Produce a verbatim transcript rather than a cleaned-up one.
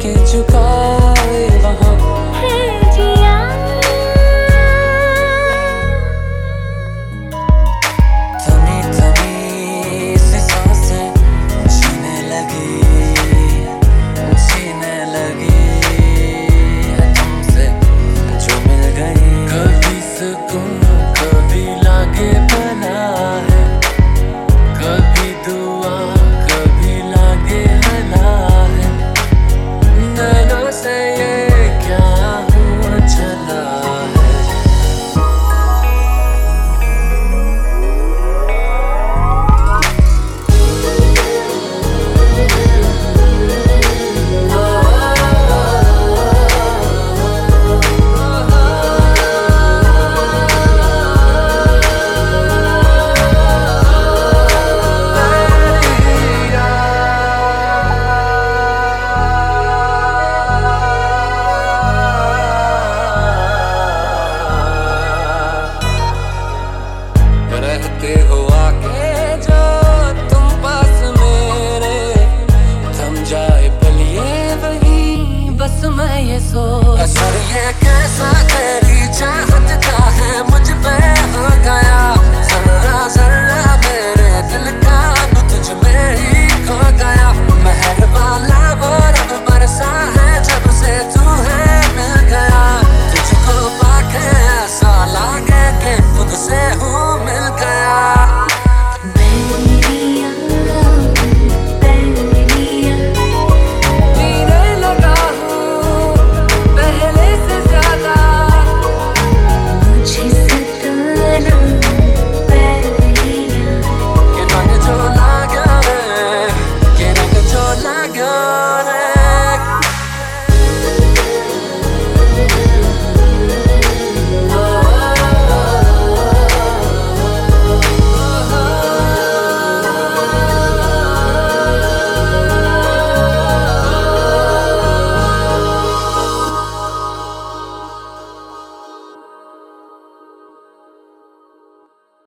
के झुकाए वहाँ है जिया। थमी थमी सी सांसें जीने लगी जीने लगी है तुमसे जो मिल गई। कभी सुकून कभी लागे बना है, कभी दुआ कभी लागे हला है। नैनों से ये क्या हुआ चला है। रहते हो आके जो तुम पास मेरे, थम जाए पल ये वही बस मैं ये सो